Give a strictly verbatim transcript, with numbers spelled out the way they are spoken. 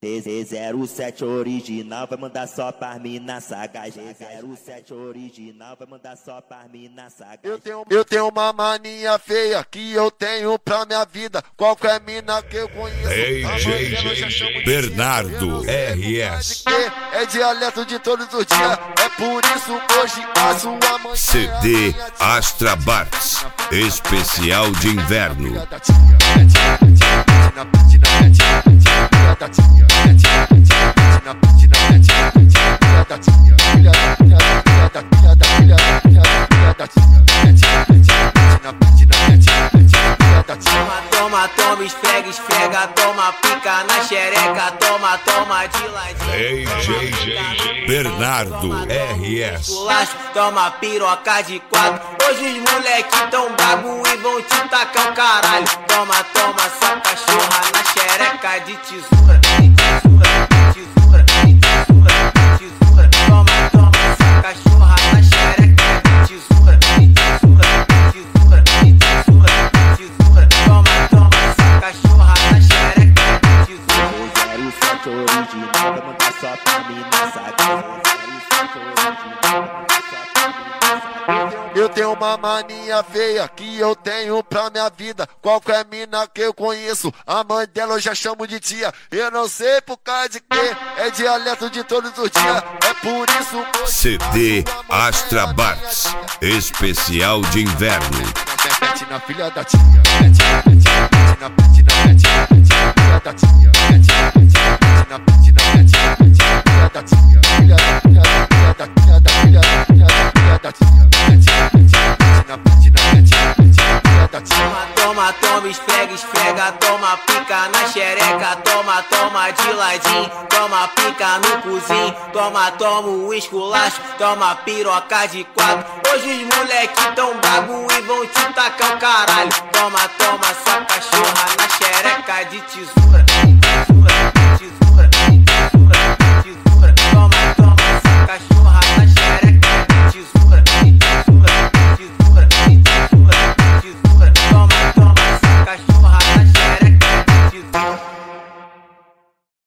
D zero sete original vai mandar só pra mina sagaz. D zero sete original vai mandar só pra mina sagaz. Eu tenho, eu tenho uma mania feia que eu tenho pra minha vida. Qualquer mina que eu conheço, D J Bernardo R S. É dialeto de todos os dias. É por isso hoje a sua mãe C D Astra Bartz especial de inverno. Toma, toma, esfrega, esfrega, toma pica na xereca, toma, toma de ladinho. D J Bernardo R S. Toma piroca de quatro. Hoje os moleque tão brabo e vão te tacar o caralho. Toma, toma essa cachorra na xereca de tesoura, de tesoura, de tesoura, de tesoura, de tesoura. Toma, toma essa cachorra na xereca de tesoura, de tesoura, de tesoura, de tesoura, de tesoura. Toma, toma essa cachorra na xereca de tesoura. zero sete original vai mandar só pra mina sagaz. Eu tenho uma mania feia que eu tenho pra minha vida. Qualquer mina que eu conheço, a mãe dela eu já chamo de tia. Eu não sei por causa de quê, é dialeto de todos os dias. É por isso C D Astra Bartz especial de inverno. mete na filha da tia, mete, mete, mete na mete na mete, mete filha da tia, mete, mete, mete na mete na mete, mete filha da tia, filha da filha da filha da filha da filha da filha da tia, mete, mete, mete na mete na mete, mete filha da tia. Toma, toma, esfrega, esfrega, toma pica na xereca, toma, toma de ladinho, toma pica no cozinho, toma, toma o esculacho, toma piroca de quatro. Hoje os moleque tão brabo e vão te tacar o caralho. Toma, toma essa cachorra na xereca de tesoura.